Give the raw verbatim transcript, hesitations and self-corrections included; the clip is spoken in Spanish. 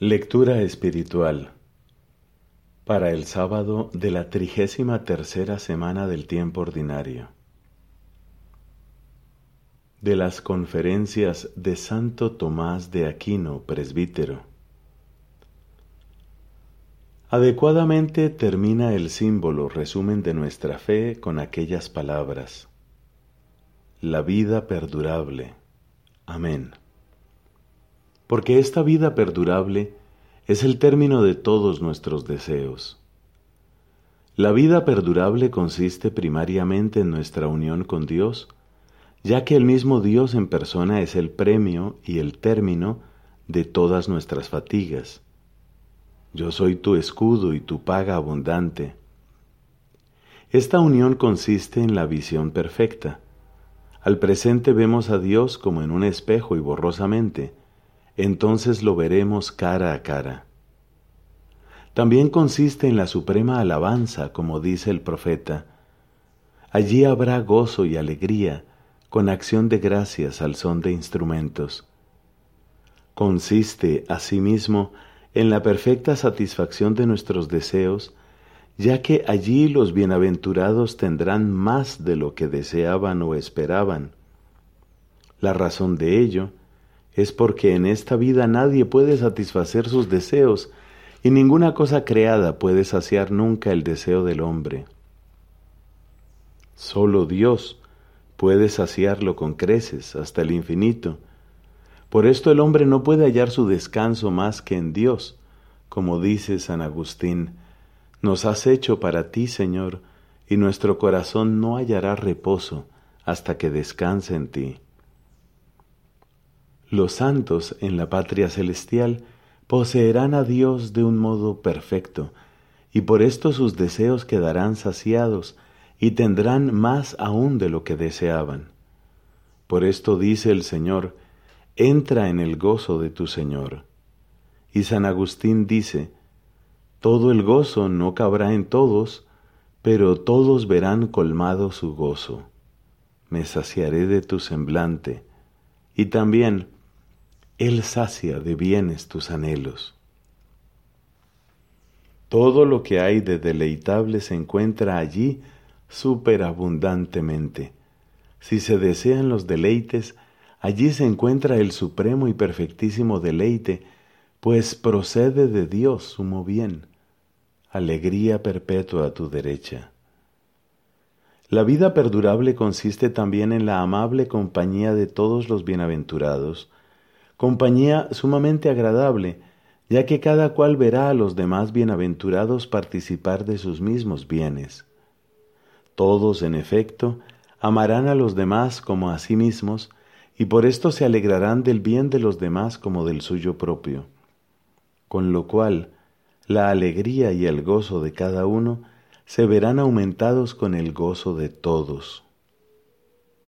Lectura espiritual para el sábado de la trigésima tercera semana del tiempo ordinario. De las conferencias de Santo Tomás de Aquino, presbítero. Adecuadamente termina el símbolo resumen de nuestra fe con aquellas palabras: la vida perdurable. Amén. Porque esta vida perdurable es el término de todos nuestros deseos. La vida perdurable consiste primariamente en nuestra unión con Dios, ya que el mismo Dios en persona es el premio y el término de todas nuestras fatigas. Yo soy tu escudo y tu paga abundante. Esta unión consiste en la visión perfecta. Al presente vemos a Dios como en un espejo y borrosamente, entonces lo veremos cara a cara. También consiste en la suprema alabanza, como dice el profeta. Allí habrá gozo y alegría, con acción de gracias al son de instrumentos. Consiste, asimismo, en la perfecta satisfacción de nuestros deseos, ya que allí los bienaventurados tendrán más de lo que deseaban o esperaban. La razón de ello es porque en esta vida nadie puede satisfacer sus deseos y ninguna cosa creada puede saciar nunca el deseo del hombre. Solo Dios puede saciarlo con creces hasta el infinito. Por esto el hombre no puede hallar su descanso más que en Dios, como dice San Agustín: nos has hecho para ti, Señor, y nuestro corazón no hallará reposo hasta que descanse en ti. Los santos en la patria celestial poseerán a Dios de un modo perfecto, y por esto sus deseos quedarán saciados y tendrán más aún de lo que deseaban. Por esto dice el Señor: entra en el gozo de tu Señor. Y San Agustín dice: todo el gozo no cabrá en todos, pero todos verán colmado su gozo. Me saciaré de tu semblante, y también Él sacia de bienes tus anhelos. Todo lo que hay de deleitable se encuentra allí superabundantemente. Si se desean los deleites, allí se encuentra el supremo y perfectísimo deleite, pues procede de Dios sumo bien. Alegría perpetua a tu derecha. La vida perdurable consiste también en la amable compañía de todos los bienaventurados, compañía sumamente agradable, ya que cada cual verá a los demás bienaventurados participar de sus mismos bienes. Todos, en efecto, amarán a los demás como a sí mismos, y por esto se alegrarán del bien de los demás como del suyo propio. Con lo cual, la alegría y el gozo de cada uno se verán aumentados con el gozo de todos.